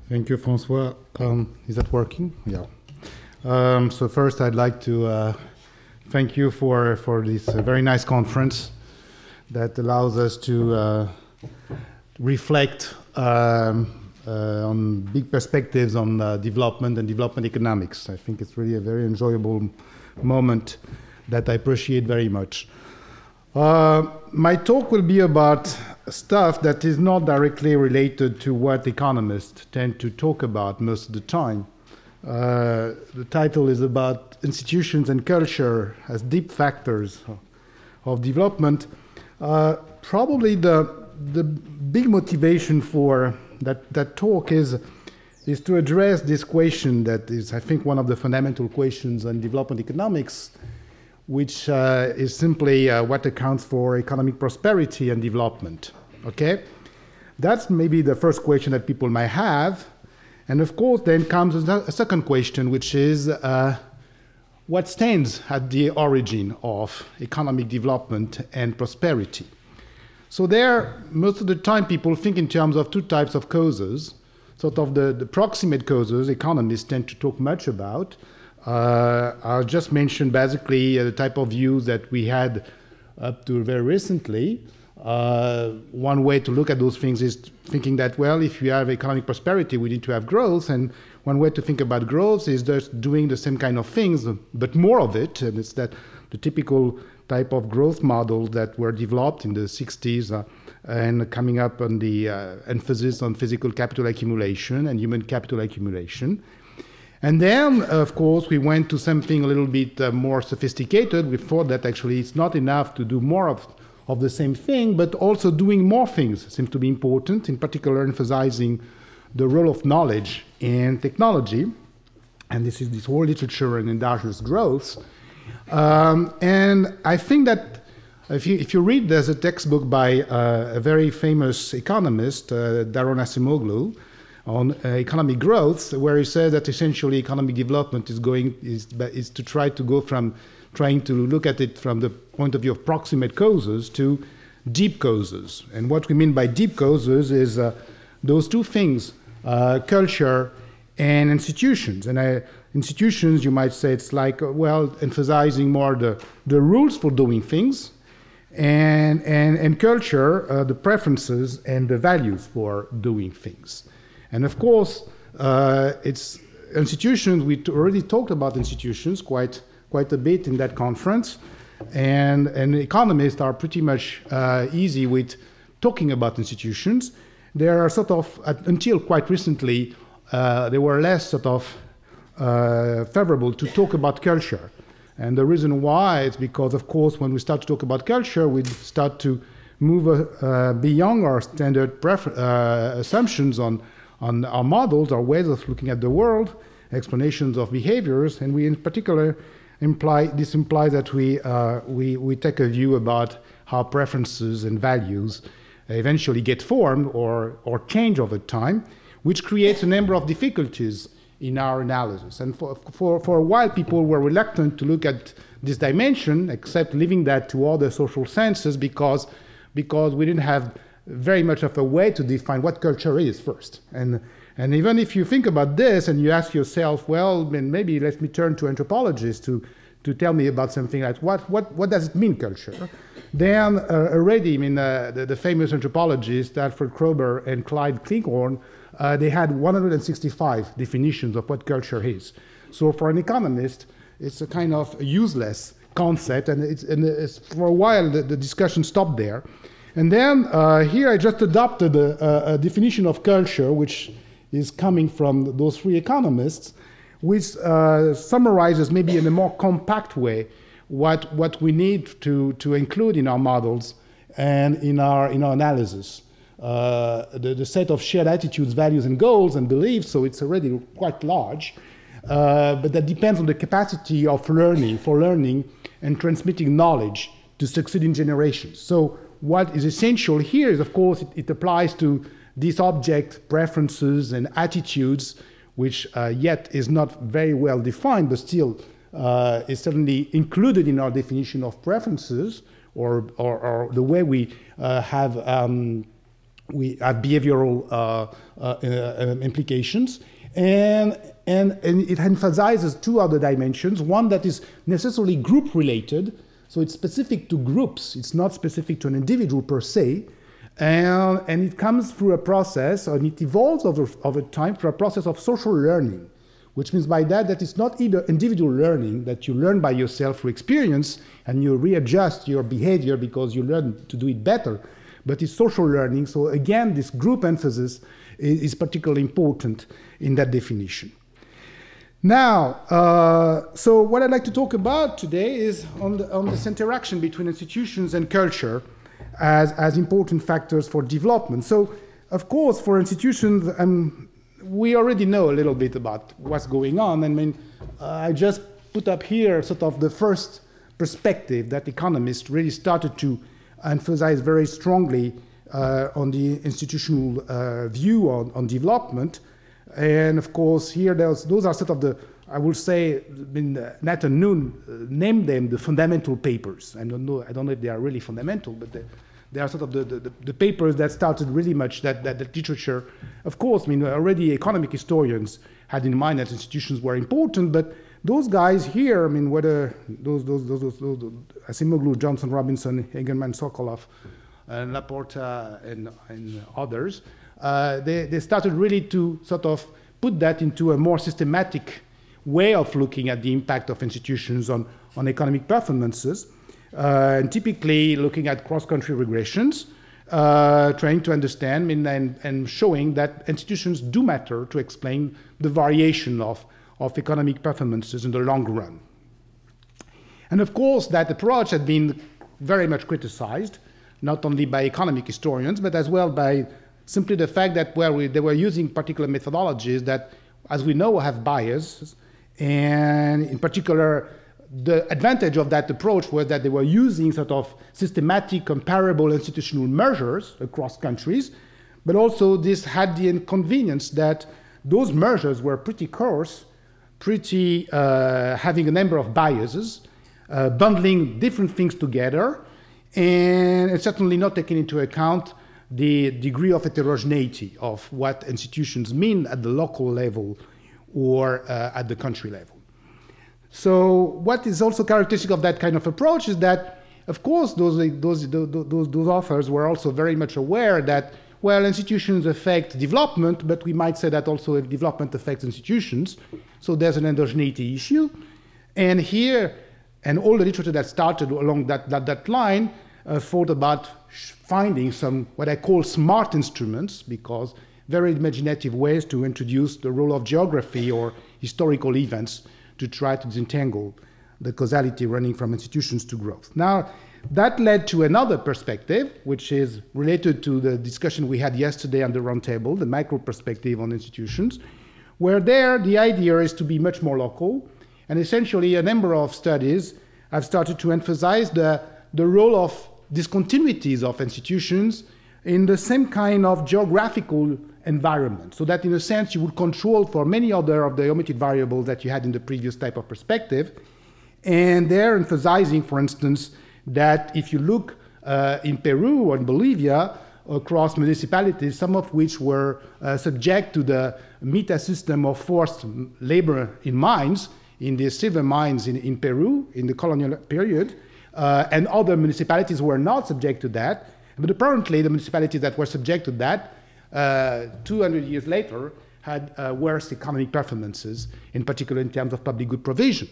Thank you, Francois. Is that working? Yeah. So first, I'd like to thank you for this very nice conference that allows us to reflect on big perspectives on development and development economics. I think it's really a very enjoyable moment that I appreciate very much. My talk will be about stuff that is not directly related to what economists tend to talk about most of the time. The title is about institutions and culture as deep factors of development. Probably the big motivation for that talk is to address this question that is, I think, one of the fundamental questions on development economics, which is simply what accounts for economic prosperity and development. Okay? That's maybe the first question that people might have. And of course, then comes a second question, which is what stands at the origin of economic development and prosperity? So there, most of the time, people think in terms of two types of causes, sort of the proximate causes economists tend to talk much about. I'll just mention basically the type of views that we had up to very recently. One way to look at those things is thinking that, well, if you have economic prosperity, we need to have growth. And one way to think about growth is just doing the same kind of things, but more of it. And it's that the typical type of growth models that were developed in the 60s and coming up on the emphasis on physical capital accumulation and human capital accumulation. And then, of course, we went to something a little bit more sophisticated. We thought that actually it's not enough to do more of the same thing, but also doing more things seems to be important, in particular emphasizing the role of knowledge in technology. And this is this whole literature on endogenous growth. And I think that if you read, there's a textbook by a very famous economist, Daron Acemoglu, on economic growth, where he says that essentially economic development is to try to go from trying to look at it from the point of view of proximate causes to deep causes. And what we mean by deep causes is those two things, culture and institutions. And institutions, you might say, it's like, well, emphasizing more the rules for doing things, and culture, the preferences and the values for doing things. And of course, it's institutions. We already talked about institutions quite a bit in that conference, and economists are pretty much easy with talking about institutions. They are sort of, until quite recently, they were less sort of favorable to talk about culture. And the reason why is because, of course, when we start to talk about culture, we start to move beyond our standard assumptions on our models, our ways of looking at the world, explanations of behaviors, and we in particular this implies that we take a view about how preferences and values eventually get formed or change over time, which creates a number of difficulties in our analysis. And for a while, people were reluctant to look at this dimension, except leaving that to other social sciences because we didn't have very much of a way to define what culture is first. And even if you think about this and you ask yourself, well, maybe let me turn to anthropologists to tell me about something like what does it mean, culture? Then already, the famous anthropologists, Alfred Kroeber and Clyde Cleghorn, they had 165 definitions of what culture is. So for an economist, it's a kind of useless concept, and it's for a while the discussion stopped there. And then here I just adopted a definition of culture, which is coming from those three economists, which summarizes maybe in a more compact way what we need to include in our models and in our analysis. The set of shared attitudes, values, and goals and beliefs, so it's already quite large, but that depends on the capacity of learning and transmitting knowledge to succeeding generations. So what is essential here is, of course, it applies to these object preferences and attitudes, which yet is not very well defined, but still is certainly included in our definition of preferences or the way we have we have behavioral implications, and it emphasizes two other dimensions. One that is necessarily group related, so it's specific to groups. It's not specific to an individual per se, and it comes through a process, and it evolves over time through a process of social learning, which means by that it's not either individual learning that you learn by yourself through experience and you readjust your behavior because you learn to do it better, but it's social learning. So again, this group emphasis is particularly important in that definition. Now, so what I'd like to talk about today is on this interaction between institutions and culture as important factors for development. So, of course, for institutions, we already know a little bit about what's going on. I mean, I just put up here sort of the first perspective that economists really started to emphasize very strongly on the institutional view on development. And of course, here those are sort of the, I will say, Nathan Noon named them the fundamental papers. I don't know if they are really fundamental, but they are sort of the papers that started really much that literature. Of course, I mean, already economic historians had in mind that institutions were important, but those guys here, I mean, whether those Acemoglu, Johnson, Robinson, Hagerman, Sokolov, Laporta, and others, they started really to sort of put that into a more systematic way of looking at the impact of institutions on economic performances, and typically looking at cross-country regressions, trying to understand and showing that institutions do matter to explain the variation of economic performances in the long run. And of course, that approach had been very much criticized, not only by economic historians, but as well by simply the fact that they were using particular methodologies that, as we know, have biases. And in particular, the advantage of that approach was that they were using sort of systematic, comparable institutional measures across countries, but also this had the inconvenience that those measures were pretty coarse, having a number of biases, bundling different things together, and certainly not taking into account the degree of heterogeneity of what institutions mean at the local level or at the country level. So what is also characteristic of that kind of approach is that, of course, those authors were also very much aware that, well, institutions affect development, but we might say that also development affects institutions. So there's an endogeneity issue. And here, and all the literature that started along that line thought about finding some what I call smart instruments, because very imaginative ways to introduce the role of geography or historical events to try to disentangle the causality running from institutions to growth. Now, that led to another perspective, which is related to the discussion we had yesterday on the roundtable, the micro perspective on institutions, where there the idea is to be much more local, and essentially a number of studies have started to emphasize the role of discontinuities of institutions in the same kind of geographical environment, so that in a sense you would control for many other of the omitted variables that you had in the previous type of perspective. And they're emphasizing, for instance, that if you look in Peru or in Bolivia across municipalities, some of which were subject to the meta system of forced labor in mines, in the silver mines in Peru in the colonial period, and other municipalities were not subject to that. But apparently the municipalities that were subject to that 200 years later had worse economic performances, in particular in terms of public good provision.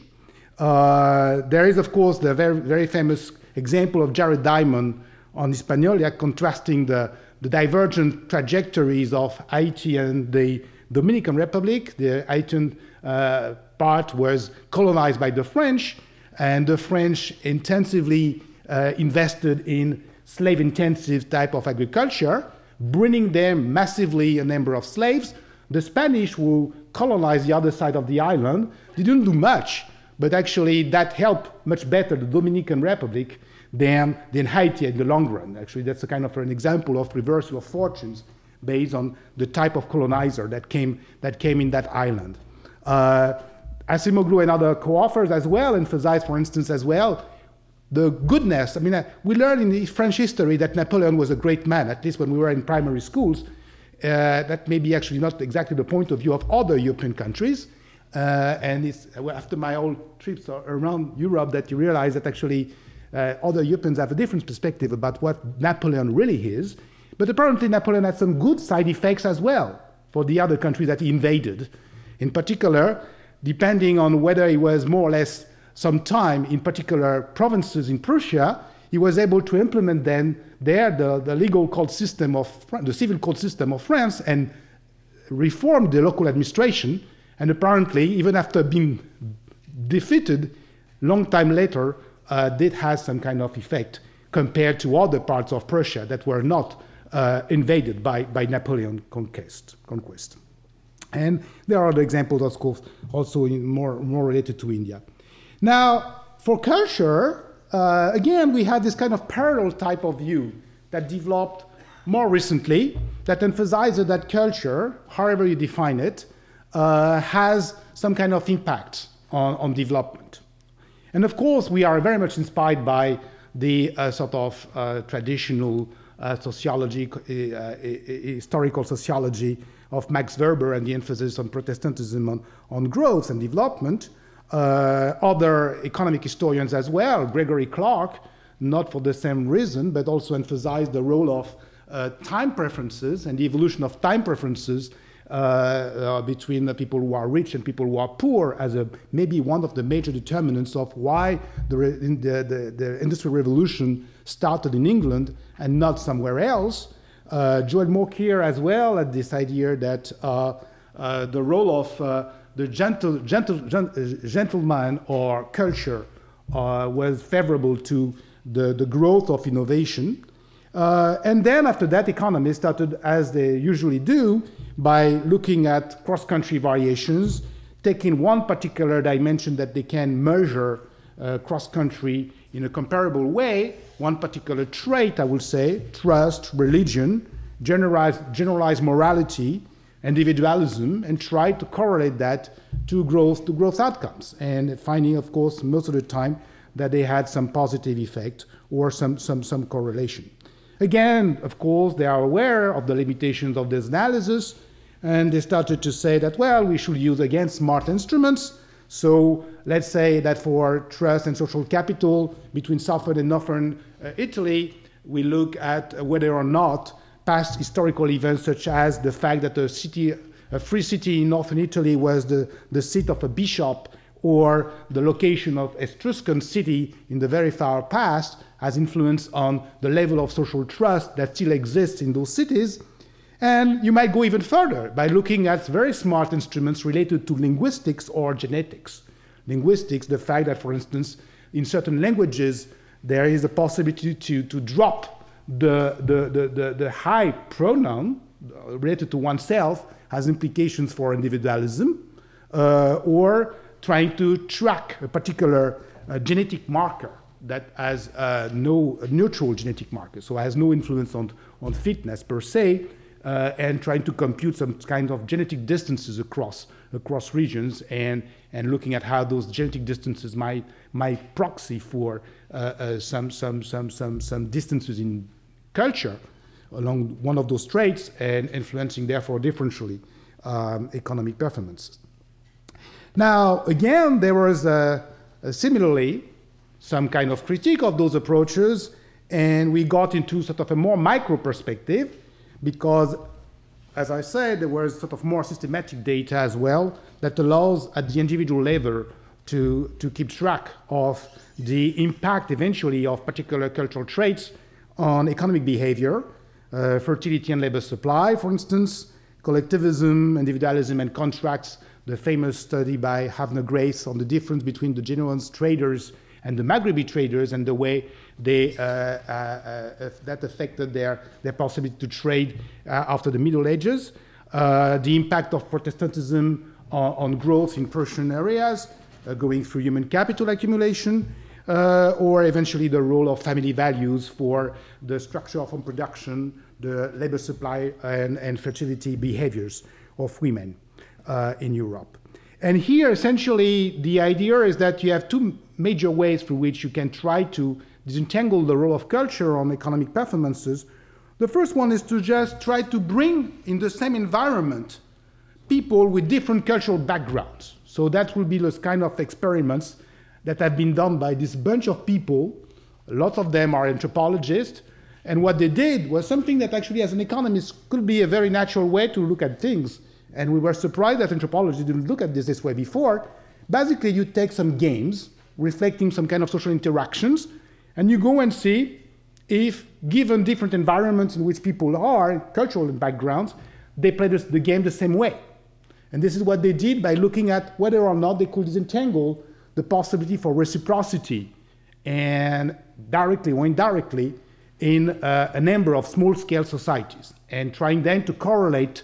There is, of course, the very, very famous example of Jared Diamond on Hispaniola, contrasting the divergent trajectories of Haiti and the Dominican Republic. The Haitian part was colonized by the French, and the French intensively invested in slave-intensive type of agriculture, bringing them massively a number of slaves. The Spanish, who colonized the other side of the island, didn't do much, but actually that helped much better the Dominican Republic than Haiti in the long run. Actually, that's a kind of an example of reversal of fortunes based on the type of colonizer that came in that island. Acemoglu and other co-authors as well emphasize, for instance, as well, the goodness. I mean, we learned in the French history that Napoleon was a great man, at least when we were in primary schools. That may be actually not exactly the point of view of other European countries. And it's after my old trips around Europe that you realize that actually other Europeans have a different perspective about what Napoleon really is. But apparently Napoleon had some good side effects as well for the other countries that he invaded. In particular, depending on whether he was more or less some time in particular provinces in Prussia, he was able to implement then there the legal code system of the civil code system of France and reform the local administration. And apparently, even after being defeated, long time later, did have some kind of effect compared to other parts of Prussia that were not invaded by Napoleon conquest. And there are other examples, of course, also more related to India. Now, for culture, again, we had this kind of parallel type of view that developed more recently that emphasizes that culture, however you define it, has some kind of impact on development. And of course, we are very much inspired by the sort of traditional sociology, historical sociology of Max Weber and the emphasis on Protestantism on growth and development. Other economic historians as well, Gregory Clark, not for the same reason, but also emphasized the role of time preferences and the evolution of time preferences between the people who are rich and people who are poor as maybe one of the major determinants of why the Industrial Revolution started in England and not somewhere else. Joel Moore here as well had this idea that the role of the gentleman or culture was favorable to the growth of innovation. And then after that, economists started, as they usually do, by looking at cross-country variations, taking one particular dimension that they can measure cross-country in a comparable way, one particular trait, I will say, trust, religion, generalized morality, individualism, and try to correlate that to growth outcomes, and finding, of course, most of the time that they had some positive effect or some correlation. Again, of course, they are aware of the limitations of this analysis, and they started to say that, well, we should use, again, smart instruments. So let's say that for trust and social capital between southern and northern Italy, we look at whether or not past historical events, such as the fact that a free city in northern Italy was the seat of a bishop, or the location of Etruscan city in the very far past, has influence on the level of social trust that still exists in those cities. And you might go even further by looking at very smart instruments related to linguistics or genetics. Linguistics, the fact that, for instance, in certain languages, there is a possibility to drop the high pronoun related to oneself, has implications for individualism, or trying to track a particular genetic marker that has no neutral genetic marker, so has no influence on fitness per se, and trying to compute some kind of genetic distances across regions, and looking at how those genetic distances might proxy for some distances in culture along one of those traits, and influencing therefore differentially economic performances. Now, again, there was similarly some kind of critique of those approaches, and we got into sort of a more micro perspective, because, as I said, there was sort of more systematic data as well that allows at the individual level to keep track of the impact eventually of particular cultural traits on economic behavior, fertility and labor supply, for instance, collectivism, individualism, and contracts. The famous study by Havner Grace on the difference between the Genoese traders and the Maghrebi traders, and the way they that affected their possibility to trade after the Middle Ages, the impact of Protestantism on growth in Prussian areas, going through human capital accumulation, or eventually the role of family values for the structure of home production, the labor supply, and fertility behaviors of women in Europe. And here, essentially, the idea is that you have two major ways through which you can try to disentangle the role of culture on economic performances. The first one is to just try to bring in the same environment people with different cultural backgrounds. So that will be those kind of experiments that have been done by this bunch of people. Lots of them are anthropologists. And what they did was something that actually, as an economist, could be a very natural way to look at things. And we were surprised that anthropology didn't look at this way before. Basically, you take some games reflecting some kind of social interactions, and you go and see if, given different environments in which people are, cultural backgrounds, they play the game the same way. And this is what they did by looking at whether or not they could disentangle the possibility for reciprocity, and directly or indirectly, in a number of small-scale societies, and trying then to correlate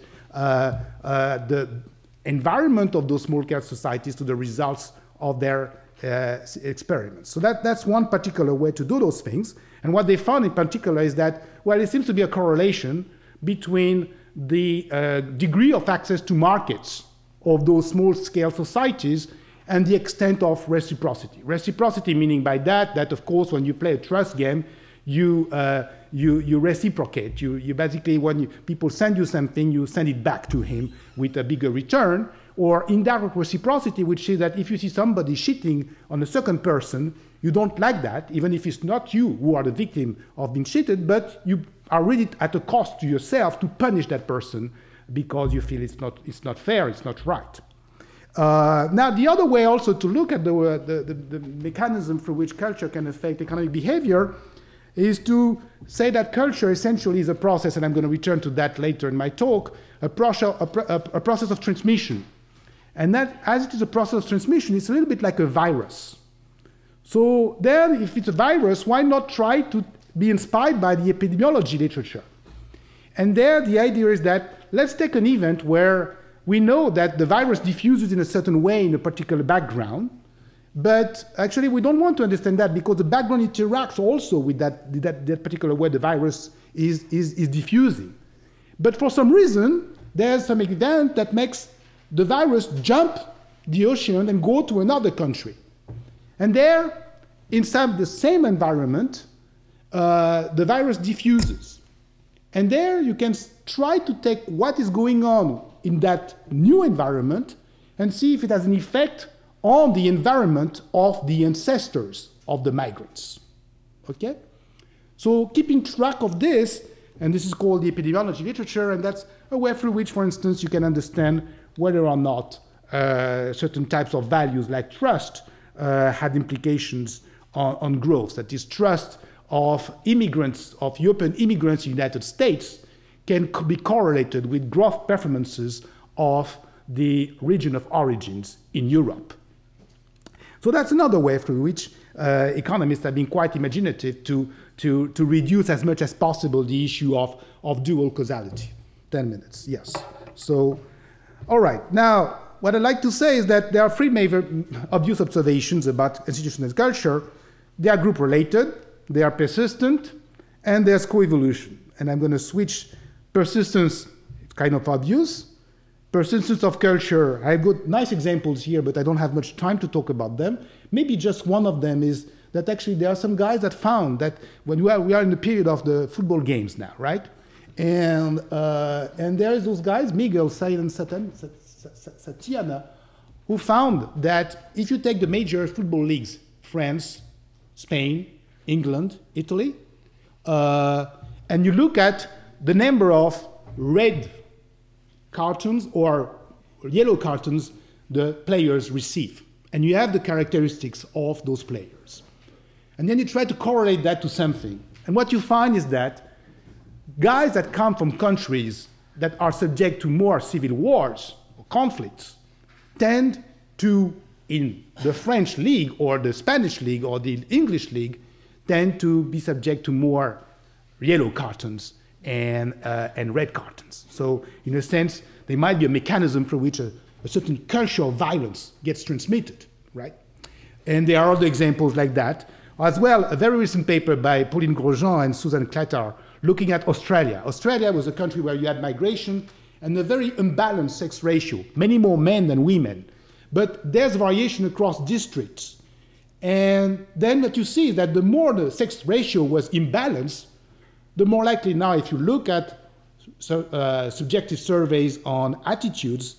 the environment of those small-scale societies to the results of their experiments. So that's one particular way to do those things. And what they found in particular is that, well, it seems to be a correlation between the degree of access to markets of those small-scale societies and the extent of reciprocity. Reciprocity meaning by that of course, when you play a trust game, you reciprocate. You basically, when people send you something, you send it back to him with a bigger return. Or indirect reciprocity, which is that if you see somebody cheating on a second person, you don't like that, even if it's not you who are the victim of being cheated, but you are really at a cost to yourself to punish that person because you feel it's not fair, it's not right. Now, the other way also to look at the mechanism through which culture can affect economic behavior is to say that culture essentially is a process, and I'm going to return to that later in my talk, a process of transmission. And that, as it is a process of transmission, it's a little bit like a virus. So then, if it's a virus, why not try to be inspired by the epidemiology literature? And there, the idea is that let's take an event where we know that the virus diffuses in a certain way in a particular background, but actually we don't want to understand that because the background interacts also with that particular way the virus is diffusing. But for some reason, there's some event that makes the virus jump the ocean and go to another country. And there, inside the same environment, the virus diffuses. And there you can try to take what is going on in that new environment and see if it has an effect on the environment of the ancestors of the migrants. Okay? So keeping track of this, and this is called the epidemiology literature, and that's a way through which, for instance, you can understand whether or not certain types of values like trust had implications on growth. That is, trust of immigrants, of European immigrants in the United States can be correlated with growth performances of the region of origins in Europe. So that's another way through which economists have been quite imaginative to reduce as much as possible the issue of dual causality. 10 minutes, yes. So, all right. Now, what I'd like to say is that there are three major obvious observations about institutional culture. They are group-related, they are persistent, and there's coevolution. And I'm going to switch persistence, it's kind of obvious. Persistence of culture, I've got nice examples here, but I don't have much time to talk about them. Maybe just one of them is that actually there are some guys that found that when we are in the period of the football games now, right? And there is those guys, Miguel, Said, and Satiana, who found that if you take the major football leagues, France, Spain, England, Italy, and you look at the number of red cartons or yellow cartons the players receive, and you have the characteristics of those players. And then you try to correlate that to something. And what you find is that guys that come from countries that are subject to more civil wars or conflicts tend to, in the French league or the Spanish league or the English league, tend to be subject to more yellow cartons and red cartons. So in a sense, there might be a mechanism for which a certain culture of violence gets transmitted, right? And there are other examples like that. As well, a very recent paper by Pauline Grosjean and Susan Clattar looking at Australia. Australia was a country where you had migration and a very imbalanced sex ratio, many more men than women. But there's variation across districts. And then what you see is that the more the sex ratio was imbalanced, the more likely now, if you look at subjective surveys on attitudes,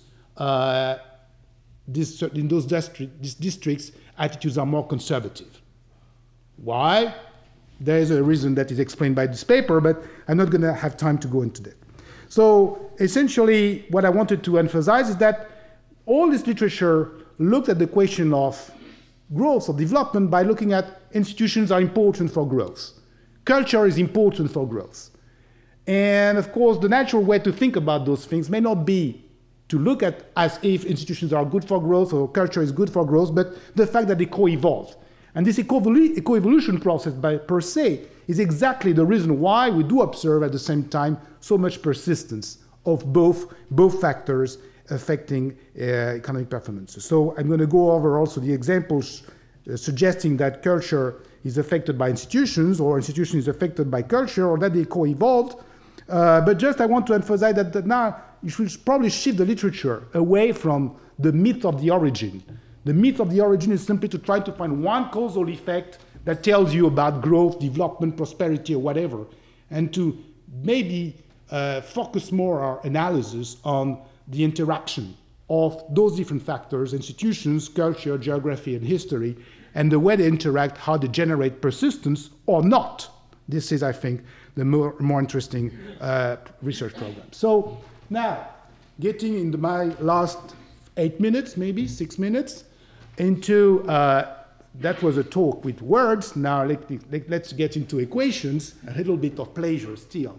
in those districts, attitudes are more conservative. Why? There is a reason that is explained by this paper, but I'm not going to have time to go into that. So essentially, what I wanted to emphasize is that all this literature looked at the question of growth or development by looking at institutions are important for growth. Culture is important for growth. And of course, the natural way to think about those things may not be to look at as if institutions are good for growth or culture is good for growth, but the fact that they co-evolve. And this eco-evolution process per se is exactly the reason why we do observe at the same time so much persistence of both factors affecting economic performances. So I'm going to go over also the examples suggesting that culture is affected by institutions or institution is affected by culture or that they co-evolved. But just I want to emphasize that now you should probably shift the literature away from the myth of the origin. The myth of the origin is simply to try to find one causal effect that tells you about growth, development, prosperity, or whatever, and to maybe focus more our analysis on the interaction of those different factors, institutions, culture, geography, and history, and the way they interact, how they generate persistence or not. This is, I think, the more interesting research program. So now, getting into my last 8 minutes, maybe 6 minutes, into, that was a talk with words. Now let's get into equations, a little bit of pleasure still.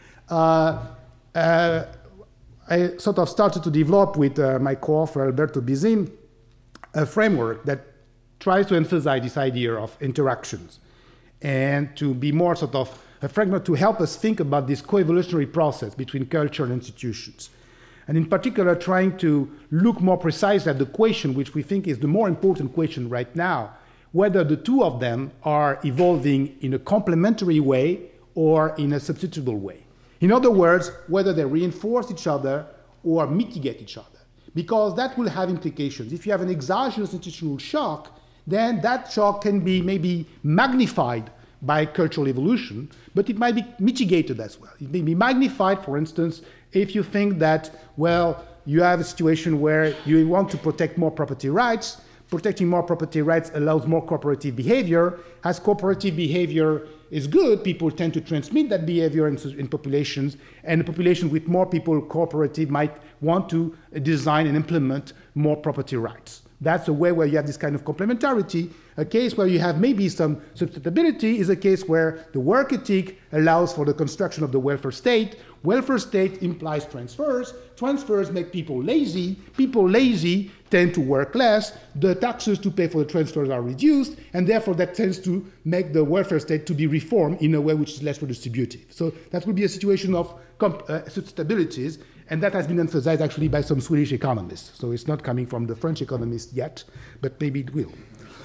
I sort of started to develop with my co-author Alberto Bizin a framework that tries to emphasize this idea of interactions and to be more sort of a framework to help us think about this co-evolutionary process between culture and institutions. And in particular, trying to look more precisely at the question, which we think is the more important question right now, whether the two of them are evolving in a complementary way or in a substitutable way. In other words, whether they reinforce each other or mitigate each other, because that will have implications. If you have an exogenous institutional shock, then that shock can be maybe magnified by cultural evolution, but it might be mitigated as well. It may be magnified, for instance, if you think that, well, you have a situation where you want to protect more property rights. Protecting more property rights allows more cooperative behavior. As cooperative behavior is good, people tend to transmit that behavior in populations, and a population with more people cooperative might want to design and implement more property rights. That's a way where you have this kind of complementarity. A case where you have maybe some substitutability is a case where the work ethic allows for the construction of the welfare state. Welfare state implies transfers. Transfers make people lazy. People lazy tend to work less. The taxes to pay for the transfers are reduced, and therefore that tends to make the welfare state to be reformed in a way which is less redistributive. So that will be a situation of substitutabilities, and that has been emphasized actually by some Swedish economists. So it's not coming from the French economists yet, but maybe it will.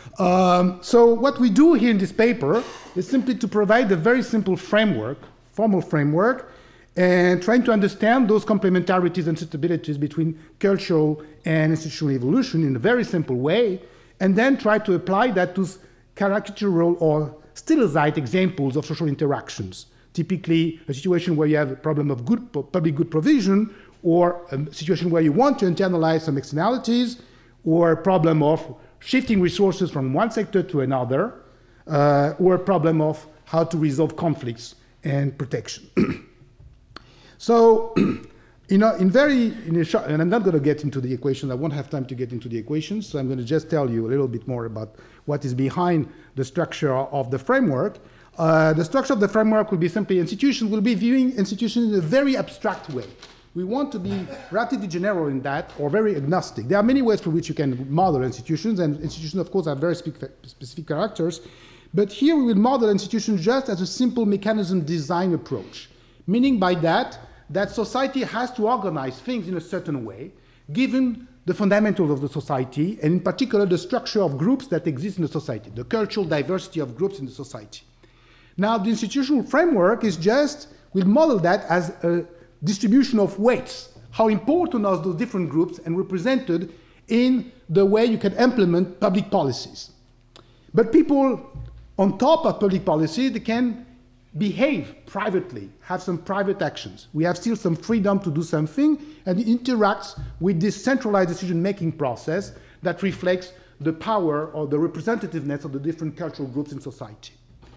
So what we do here in this paper is simply to provide a very simple framework, formal framework, and trying to understand those complementarities and suitabilities between cultural and institutional evolution in a very simple way, and then try to apply that to caricatural or stylized examples of social interactions. Typically, a situation where you have a problem of public good provision, or a situation where you want to internalize some externalities, or a problem of shifting resources from one sector to another, or a problem of how to resolve conflicts and protection. So, and I'm not going to get into the equation. I won't have time to get into the equations, so I'm going to just tell you a little bit more about what is behind the structure of the framework. The structure of the framework will be simply institutions will be viewing institutions in a very abstract way. We want to be relatively general in that, or very agnostic. There are many ways for which you can model institutions, and institutions, of course, have very specific characters. But here we will model institutions just as a simple mechanism design approach, meaning by that society has to organize things in a certain way, given the fundamentals of the society, and in particular the structure of groups that exist in the society, the cultural diversity of groups in the society. Now, the institutional framework will model that as a distribution of weights, how important are those different groups and represented in the way you can implement public policies. But people, on top of public policy, they can behave privately, have some private actions. We have still some freedom to do something, and it interacts with this centralized decision-making process that reflects the power or the representativeness of the different cultural groups in society.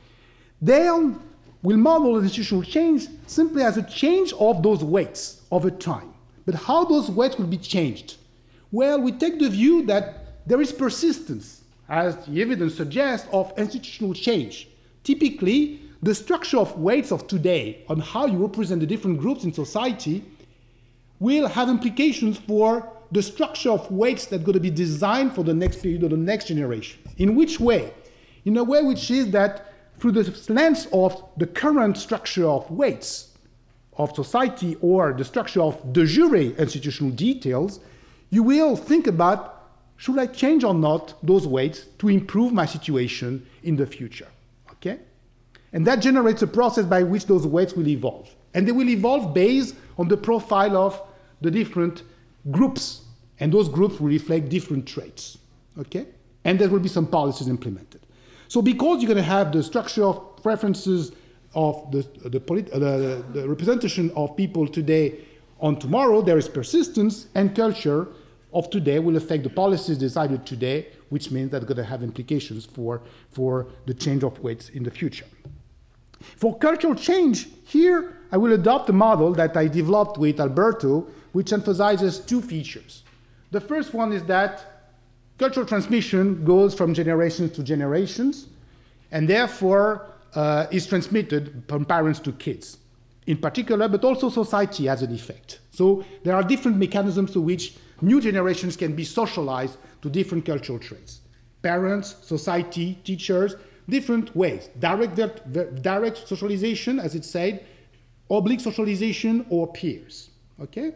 They will model institutional change simply as a change of those weights over time. But how those weights will be changed? Well, we take the view that there is persistence, as the evidence suggests, of institutional change. Typically, the structure of weights of today on how you represent the different groups in society will have implications for the structure of weights that are going to be designed for the next period or the next generation. In which way? In a way which is that through the lens of the current structure of weights of society or the structure of de jure institutional details, you will think about, should I change or not those weights to improve my situation in the future? Okay? And that generates a process by which those weights will evolve. And they will evolve based on the profile of the different groups. And those groups will reflect different traits. Okay? And there will be some policies implemented. So because you're going to have the structure of preferences of the representation of people today on tomorrow, there is persistence, and culture of today will affect the policies decided today, which means that's going to have implications for the change of weights in the future. For cultural change, here I will adopt a model that I developed with Alberto, which emphasizes two features. The first one is that cultural transmission goes from generations to generations, and therefore is transmitted from parents to kids, in particular, but also society has an effect. So there are different mechanisms to which new generations can be socialized to different cultural traits. Parents, society, teachers, different ways. Direct socialization, as it said, oblique socialization, or peers. Okay?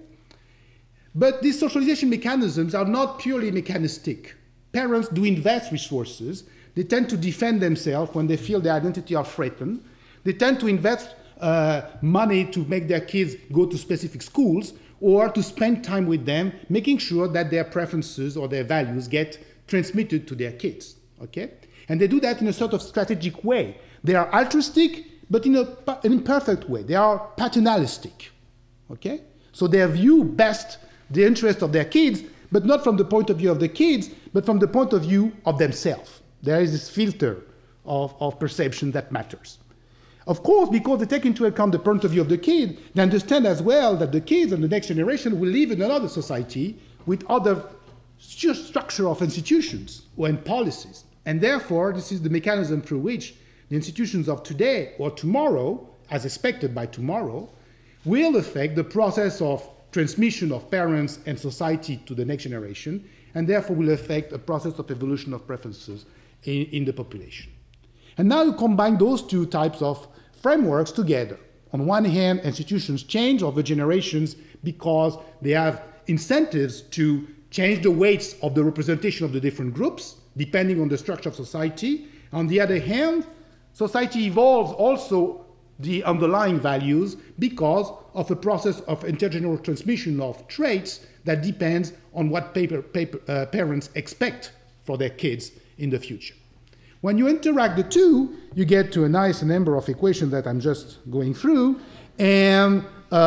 But these socialization mechanisms are not purely mechanistic. Parents do invest resources. They tend to defend themselves when they feel their identity are threatened. They tend to invest money to make their kids go to specific schools or to spend time with them, making sure that their preferences or their values get transmitted to their kids. Okay? And they do that in a sort of strategic way. They are altruistic, but in an imperfect way. They are paternalistic. Okay? So they view best the interest of their kids, but not from the point of view of the kids, but from the point of view of themselves. There is this filter of perception that matters. Of course, because they take into account the point of view of the kid, they understand as well that the kids and the next generation will live in another society with other structure of institutions and policies. And therefore, this is the mechanism through which the institutions of today or tomorrow, as expected by tomorrow, will affect the process of transmission of parents and society to the next generation, and therefore will affect a process of evolution of preferences in the population. And now you combine those two types of frameworks together. On one hand, institutions change over generations because they have incentives to change the weights of the representation of the different groups, depending on the structure of society. On the other hand, society evolves also the underlying values because of a process of intergenerational transmission of traits that depends on what parents expect for their kids in the future. When you interact the two, you get to a nice number of equations that I'm just going through, and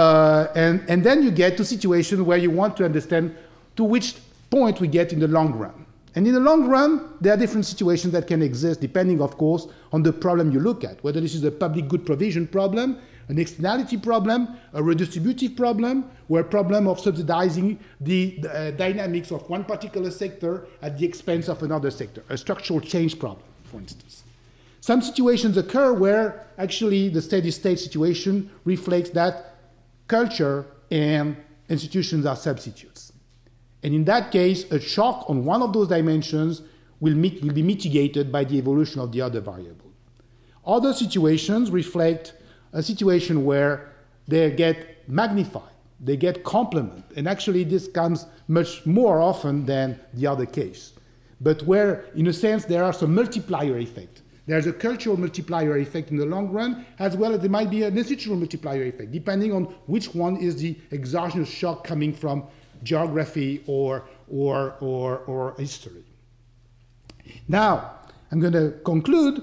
then you get to situations where you want to understand to which point we get in the long run. And in the long run, there are different situations that can exist depending, of course, on the problem you look at, whether this is a public good provision problem, an externality problem, a redistributive problem, or a problem of subsidizing the dynamics of one particular sector at the expense of another sector, a structural change problem, for instance. Some situations occur where actually the steady state situation reflects that culture and institutions are substitutes. And in that case, a shock on one of those dimensions will be mitigated by the evolution of the other variable. Other situations reflect a situation where they get magnified, they get complement, and actually this comes much more often than the other case. But where, in a sense, there are some multiplier effect. There's a cultural multiplier effect in the long run, as well as there might be an institutional multiplier effect, depending on which one is the exogenous shock coming from geography or history. Now, I'm going to conclude.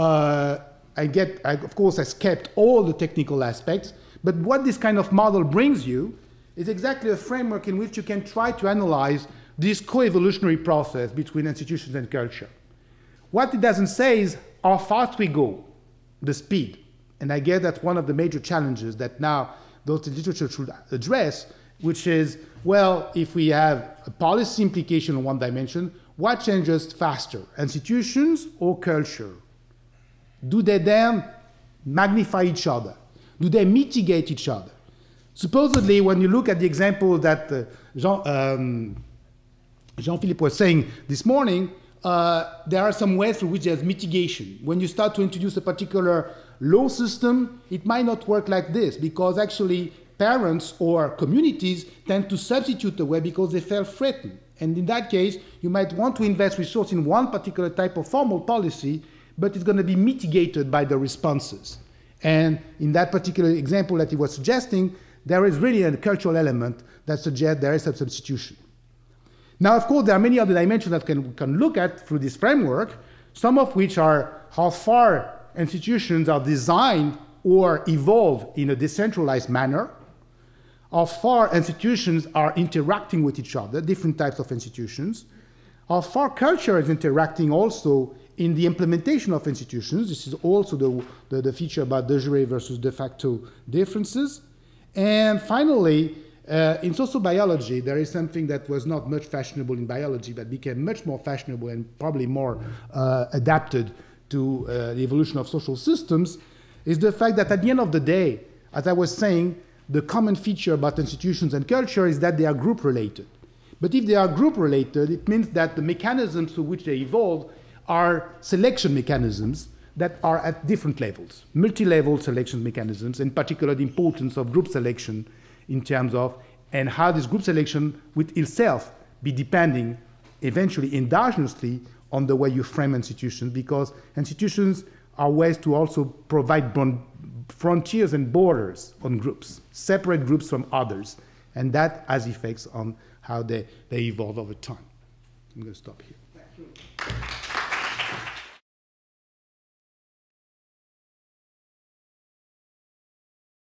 Of course, I skipped all the technical aspects, but what this kind of model brings you is exactly a framework in which you can try to analyze this co-evolutionary process between institutions and culture. What it doesn't say is how fast we go, the speed. And I guess that's one of the major challenges that now those literature should address, which is, well, if we have a policy implication in one dimension, what changes faster, institutions or culture? Do they then magnify each other? Do they mitigate each other? Supposedly, when you look at the example that Jean-Philippe was saying this morning, there are some ways through which there's mitigation. When you start to introduce a particular law system, it might not work like this, because actually parents or communities tend to substitute the way because they feel threatened. And in that case, you might want to invest resources in one particular type of formal policy, but it's going to be mitigated by the responses. And in that particular example that he was suggesting, there is really a cultural element that suggests there is a substitution. Now, of course, there are many other dimensions that we can look at through this framework, some of which are how far institutions are designed or evolve in a decentralized manner, how far institutions are interacting with each other, different types of institutions, how far culture is interacting also in the implementation of institutions. This is also the feature about de jure versus de facto differences. And finally, in sociobiology, there is something that was not much fashionable in biology, but became much more fashionable and probably more adapted to the evolution of social systems, is the fact that at the end of the day, as I was saying, the common feature about institutions and culture is that they are group-related. But if they are group-related, it means that the mechanisms through which they evolve are selection mechanisms that are at different levels, multi-level selection mechanisms, in particular the importance of group selection in terms of, and how this group selection will itself be depending eventually endogenously on the way you frame institutions, because institutions are ways to also provide frontiers and borders on groups, separate groups from others, and that has effects on how they evolve over time. I'm going to stop here.